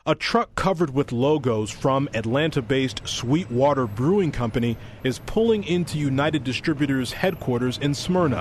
A truck covered with logos from Atlanta-based Sweetwater Brewing Company is pulling into United Distributors' headquarters in Smyrna.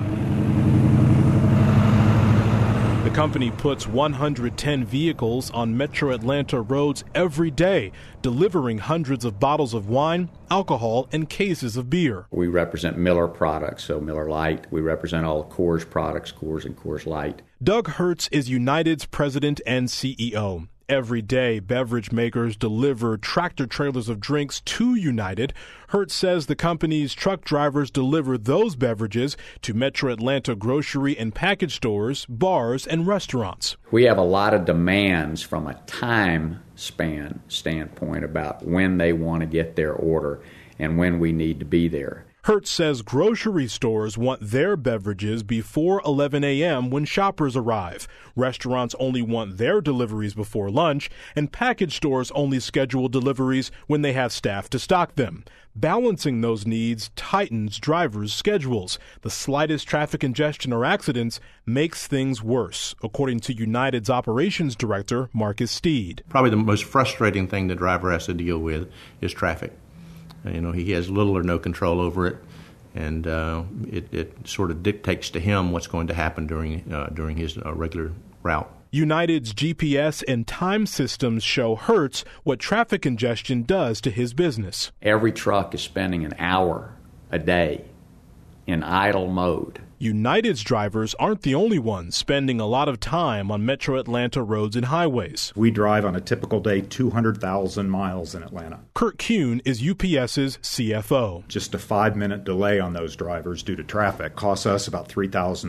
The company puts 110 vehicles on Metro Atlanta roads every day, delivering hundreds of bottles of wine, alcohol, and cases of beer. We represent Miller products, so Miller Lite. We represent all Coors products, Coors and Coors Light. Doug Hertz is United's president and CEO. Every day, beverage makers deliver tractor-trailers of drinks to United. Hertz says the company's truck drivers deliver those beverages to Metro Atlanta grocery and package stores, bars, and restaurants. We have a lot of demands from a time span standpoint about when they want to get their order and when we need to be there. Hertz says grocery stores want their beverages before 11 a.m. when shoppers arrive. Restaurants only want their deliveries before lunch, and package stores only schedule deliveries when they have staff to stock them. Balancing those needs tightens drivers' schedules. The slightest traffic congestion or accidents makes things worse, according to United's operations director, Marcus Steed. Probably the most frustrating thing the driver has to deal with is traffic. He has little or no control over it, and it sort of dictates to him what's going to happen during his regular route. United's GPS and time systems show Hertz what traffic congestion does to his business. Every truck is spending an hour a day in idle mode. United's drivers aren't the only ones spending a lot of time on Metro Atlanta roads and highways. We drive on a typical day 200,000 miles in Atlanta. Kurt Kuhn is UPS's CFO. Just a 5-minute delay on those drivers due to traffic costs us about $3,000.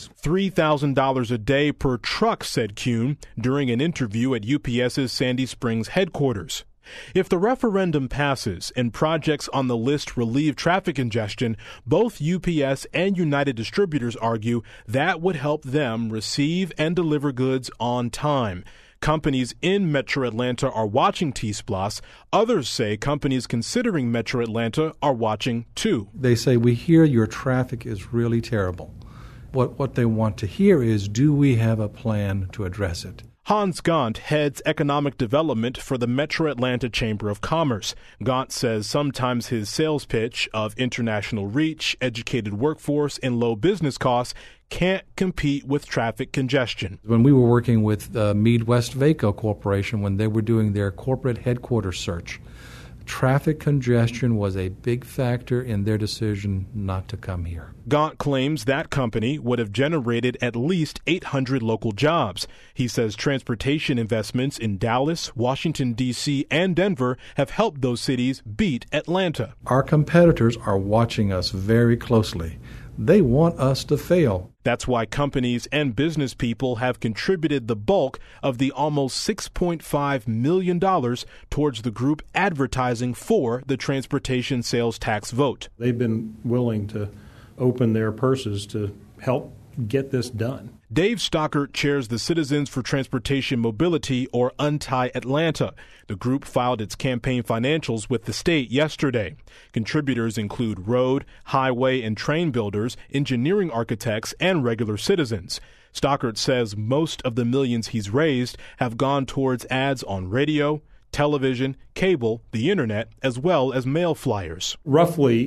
$3,000 a day per truck, said Kuhn during an interview at UPS's Sandy Springs headquarters. If the referendum passes and projects on the list relieve traffic congestion, both UPS and United Distributors argue that would help them receive and deliver goods on time. Companies in Metro Atlanta are watching T-Splosh. Others say companies considering Metro Atlanta are watching too. They say, we hear your traffic is really terrible. What they want to hear is, do we have a plan to address it? Hans Gaunt heads economic development for the Metro Atlanta Chamber of Commerce. Gaunt says sometimes his sales pitch of international reach, educated workforce, and low business costs can't compete with traffic congestion. When we were working with Midwest-Vaco Corporation, when they were doing their corporate headquarters search, traffic congestion was a big factor in their decision not to come here. Gaunt claims that company would have generated at least 800 local jobs. He says transportation investments in Dallas, Washington, D.C., and Denver have helped those cities beat Atlanta. Our competitors are watching us very closely. They want us to fail. That's why companies and business people have contributed the bulk of the almost $6.5 million towards the group advertising for the transportation sales tax vote. They've been willing to open their purses to help get this done. Dave Stockert chairs the Citizens for Transportation Mobility, or Untie Atlanta. The group filed its campaign financials with the state yesterday. Contributors include road, highway, and train builders, engineering architects, and regular citizens. Stockert says most of the millions he's raised have gone towards ads on radio, television, cable, the internet, as well as mail flyers. Roughly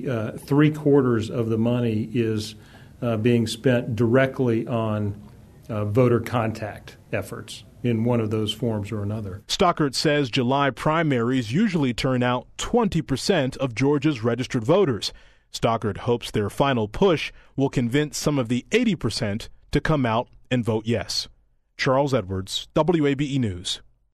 3/4 of the money is being spent directly on voter contact efforts in one of those forms or another. Stockert says July primaries usually turn out 20% of Georgia's registered voters. Stockert hopes their final push will convince some of the 80% to come out and vote yes. Charles Edwards, WABE News.